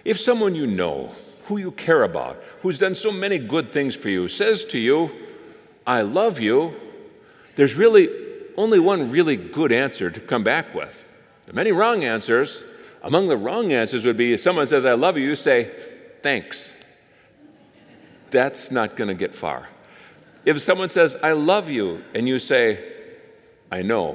If someone you know, who you care about, who's done so many good things for you, says to you, I love you, there's really only one really good answer to come back with. There are many wrong answers. Among the wrong answers would be if someone says, I love you, you say, thanks. That's not going to get far. If someone says, I love you, and you say, I know,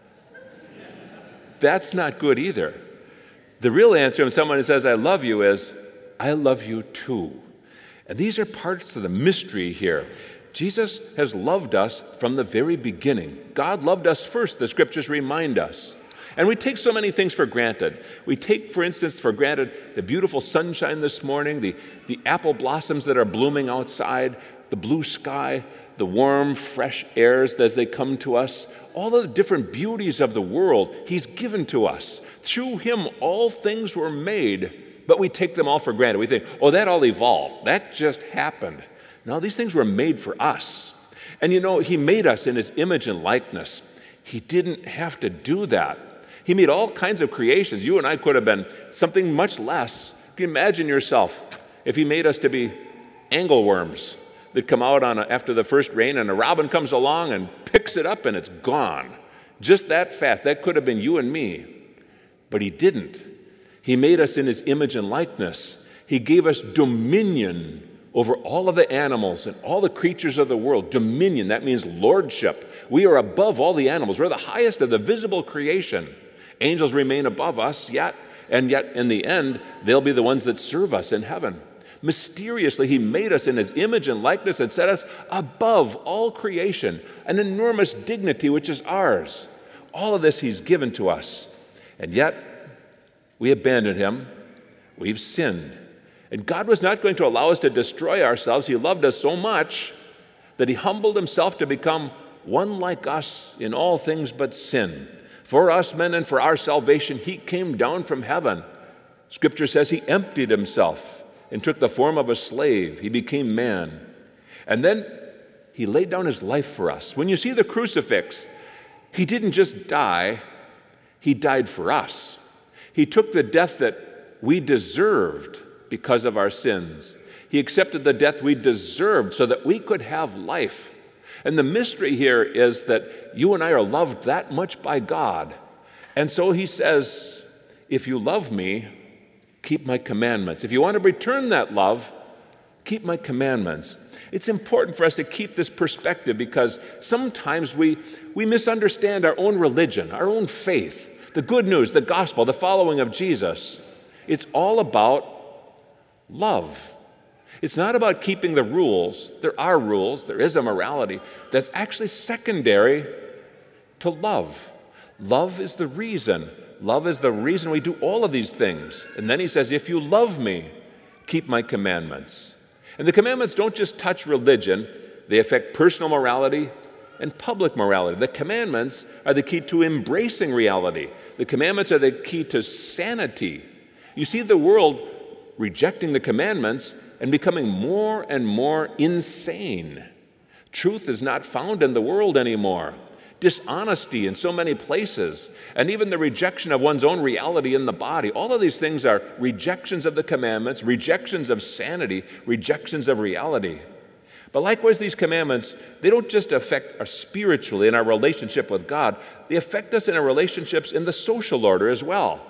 that's not good either. The real answer when someone says, I love you is, I love you too. And these are parts of the mystery here. Jesus has loved us from the very beginning. God loved us first, the scriptures remind us. And we take so many things for granted. We take, for instance, for granted the beautiful sunshine this morning, the apple blossoms that are blooming outside, the blue sky, the warm, fresh airs as they come to us, all of the different beauties of the world He's given to us. Through Him, all things were made, but we take them all for granted. We think, oh, that all evolved. That just happened. No, these things were made for us. And you know, He made us in His image and likeness. He didn't have to do that. He made all kinds of creations. You and I could have been something much less. Can you imagine yourself if He made us to be angleworms that come out after the first rain and a robin comes along and picks it up and it's gone. Just that fast. That could have been you and me. But He didn't. He made us in His image and likeness. He gave us dominion over all of the animals and all the creatures of the world. Dominion, that means lordship. We are above all the animals. We're the highest of the visible creation. Angels remain above us, and yet in the end, they'll be the ones that serve us in heaven. Mysteriously, He made us in His image and likeness and set us above all creation, an enormous dignity which is ours. All of this He's given to us. And yet, we abandoned Him. We've sinned. And God was not going to allow us to destroy ourselves. He loved us so much that He humbled Himself to become one like us in all things but sin. For us men and for our salvation, He came down from heaven. Scripture says He emptied Himself and took the form of a slave. He became man. And then He laid down His life for us. When you see the crucifix, He didn't just die, He died for us. He took the death that we deserved because of our sins. He accepted the death we deserved so that we could have life. And the mystery here is that you and I are loved that much by God. And so He says, if you love me, keep my commandments. If you want to return that love, keep my commandments. It's important for us to keep this perspective because sometimes we misunderstand our own religion, our own faith, the good news, the gospel, the following of Jesus. It's all about love. It's not about keeping the rules. There are rules. There is a morality that's actually secondary to love. Love is the reason. Love is the reason we do all of these things. And then He says, if you love me, keep my commandments. And the commandments don't just touch religion. They affect personal morality and public morality. The commandments are the key to embracing reality. The commandments are the key to sanity. You see the world rejecting the commandments and becoming more and more insane. Truth is not found in the world anymore. Dishonesty in so many places, and even the rejection of one's own reality in the body. All of these things are rejections of the commandments, rejections of sanity, rejections of reality. But likewise, these commandments, they don't just affect us spiritually in our relationship with God, they affect us in our relationships in the social order as well.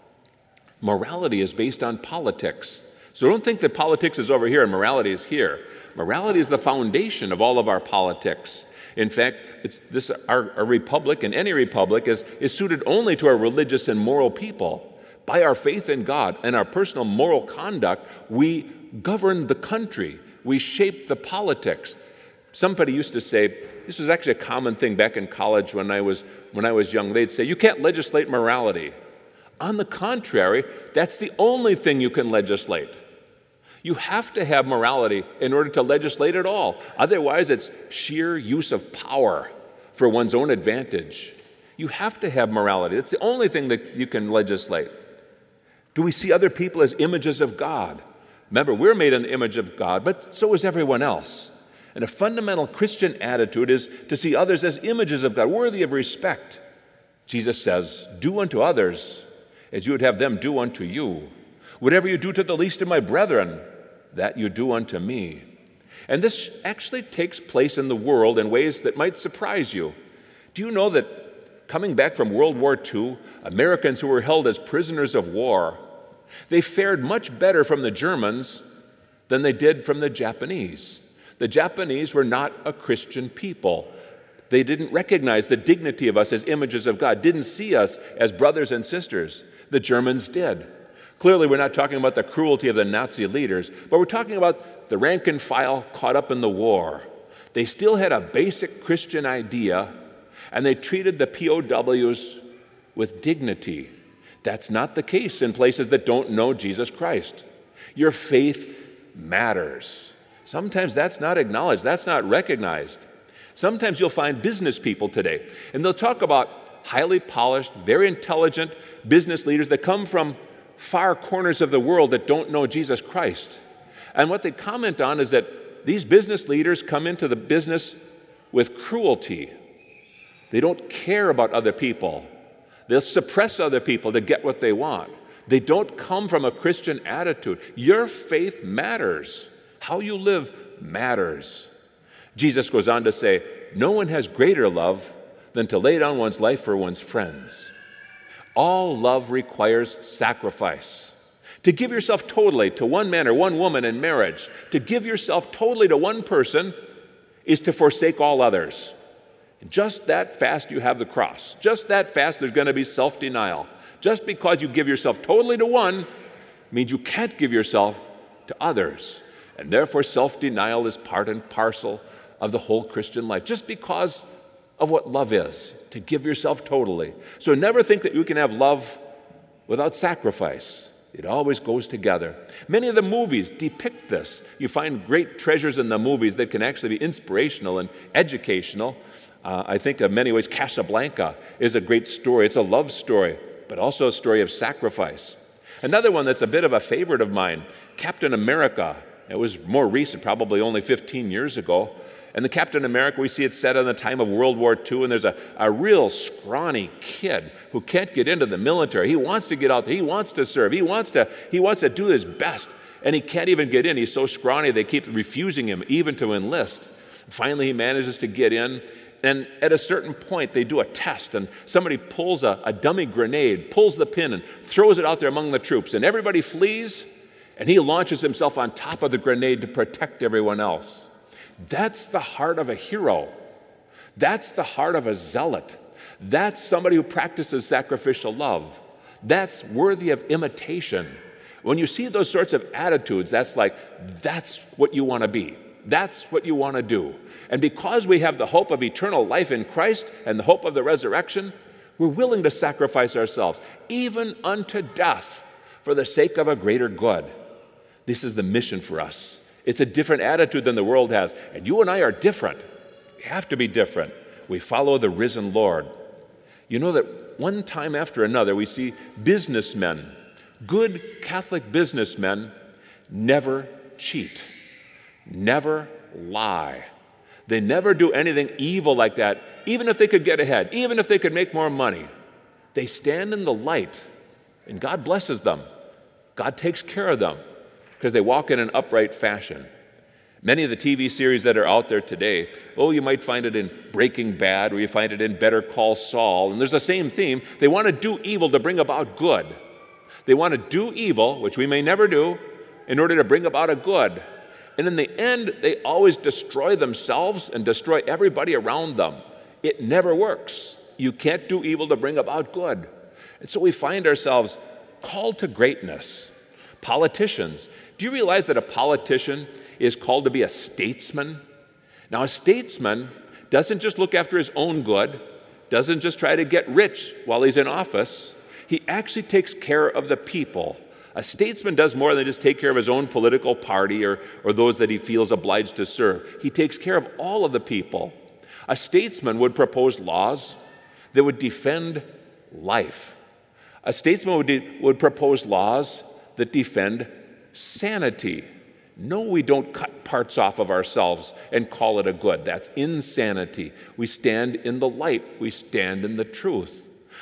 Morality is based on politics. So don't think that politics is over here and morality is here. Morality is the foundation of all of our politics. In fact, our republic, and any republic, is suited only to our religious and moral people. By our faith in God and our personal moral conduct, we govern the country. We shape the politics. Somebody used to say, this was actually a common thing back in college when I was young, they'd say, you can't legislate morality. On the contrary, that's the only thing you can legislate. You have to have morality in order to legislate at all. Otherwise, it's sheer use of power for one's own advantage. You have to have morality. It's the only thing that you can legislate. Do we see other people as images of God? Remember, we're made in the image of God, but so is everyone else. And a fundamental Christian attitude is to see others as images of God, worthy of respect. Jesus says, do unto others as you would have them do unto you. Whatever you do to the least of my brethren, that you do unto me. And this actually takes place in the world in ways that might surprise you. Do you know that coming back from World War II, Americans who were held as prisoners of war, they fared much better from the Germans than they did from the Japanese. The Japanese were not a Christian people. They didn't recognize the dignity of us as images of God, didn't see us as brothers and sisters. The Germans did. Clearly, we're not talking about the cruelty of the Nazi leaders, but we're talking about the rank and file caught up in the war. They still had a basic Christian idea, and they treated the POWs with dignity. That's not the case in places that don't know Jesus Christ. Your faith matters. Sometimes that's not acknowledged, that's not recognized. Sometimes you'll find business people today, and they'll talk about highly polished, very intelligent business leaders that come from far corners of the world that don't know Jesus Christ. And what they comment on is that these business leaders come into the business with cruelty. They don't care about other people. They'll suppress other people to get what they want. They don't come from a Christian attitude. Your faith matters. How you live matters. Jesus goes on to say, no one has greater love than to lay down one's life for one's friends. All love requires sacrifice. To give yourself totally to one man or one woman in marriage, to give yourself totally to one person is to forsake all others. Just that fast you have the cross. Just that fast there's going to be self-denial. Just because you give yourself totally to one means you can't give yourself to others. And therefore self-denial is part and parcel of the whole Christian life. Just because of what love is, to give yourself totally. So never think that you can have love without sacrifice. It always goes together. Many of the movies depict this. You find great treasures in the movies that can actually be inspirational and educational. I think in many ways Casablanca is a great story. It's a love story, but also a story of sacrifice. Another one that's a bit of a favorite of mine, Captain America. It was more recent, probably only 15 years ago. And the Captain America, we see it set in the time of World War II, and there's a real scrawny kid who can't get into the military. He wants to get out there. He wants to serve. He wants to do his best, and he can't even get in. He's so scrawny, they keep refusing him even to enlist. Finally, he manages to get in, and at a certain point, they do a test, and somebody pulls a dummy grenade, pulls the pin, and throws it out there among the troops, and everybody flees, and he launches himself on top of the grenade to protect everyone else. That's the heart of a hero. That's the heart of a zealot. That's somebody who practices sacrificial love. That's worthy of imitation. When you see those sorts of attitudes, that's what you want to be. That's what you want to do. And because we have the hope of eternal life in Christ and the hope of the resurrection, we're willing to sacrifice ourselves, even unto death, for the sake of a greater good. This is the mission for us. It's a different attitude than the world has. And you and I are different. We have to be different. We follow the risen Lord. You know that one time after another, we see businessmen, good Catholic businessmen, never cheat, never lie. They never do anything evil like that, even if they could get ahead, even if they could make more money. They stand in the light, and God blesses them. God takes care of them, because they walk in an upright fashion. Many of the TV series that are out there today, you might find it in Breaking Bad, or you find it in Better Call Saul, and there's the same theme. They want to do evil to bring about good. They want to do evil, which we may never do, in order to bring about a good. And in the end, they always destroy themselves and destroy everybody around them. It never works. You can't do evil to bring about good. And so we find ourselves called to greatness. Politicians. Do you realize that a politician is called to be a statesman? Now, a statesman doesn't just look after his own good, doesn't just try to get rich while he's in office. He actually takes care of the people. A statesman does more than just take care of his own political party or those that he feels obliged to serve. He takes care of all of the people. A statesman would propose laws that would defend life. A statesman would propose laws that defend sanity. No, we don't cut parts off of ourselves and call it a good. That's insanity. We stand in the light. We stand in the truth.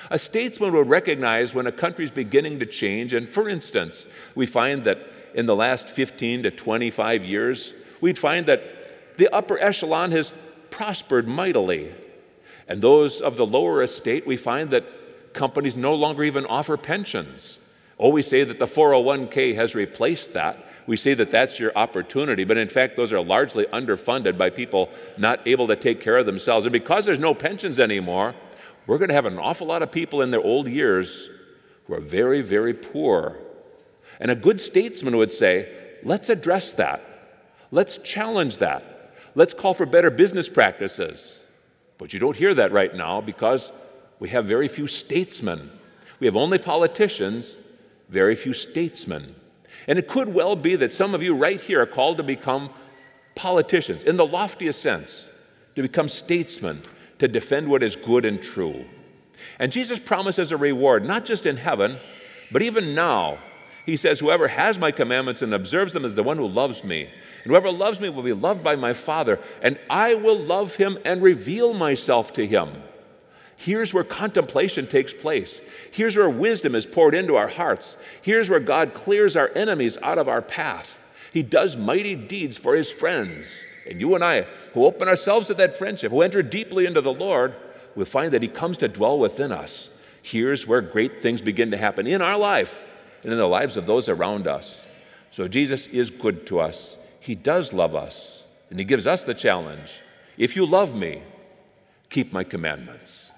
A statesman would recognize when a country is beginning to change, and for instance, we find that in the last 15 to 25 years, we'd find that the upper echelon has prospered mightily. And those of the lower estate, we find that companies no longer even offer pensions. Oh, we say that the 401k has replaced that. We say that that's your opportunity, but in fact, those are largely underfunded by people not able to take care of themselves. And because there's no pensions anymore, we're going to have an awful lot of people in their old years who are very, very poor. And a good statesman would say, let's address that. Let's challenge that. Let's call for better business practices. But you don't hear that right now because we have very few statesmen. We have only politicians, very few statesmen. And it could well be that some of you right here are called to become politicians in the loftiest sense, to become statesmen, to defend what is good and true. And Jesus promises a reward, not just in heaven, but even now. He says, whoever has my commandments and observes them is the one who loves me. And whoever loves me will be loved by my Father, and I will love him and reveal myself to him. Here's where contemplation takes place. Here's where wisdom is poured into our hearts. Here's where God clears our enemies out of our path. He does mighty deeds for his friends. And you and I, who open ourselves to that friendship, who enter deeply into the Lord, will find that he comes to dwell within us. Here's where great things begin to happen in our life and in the lives of those around us. So Jesus is good to us. He does love us, and he gives us the challenge. If you love me, keep my commandments.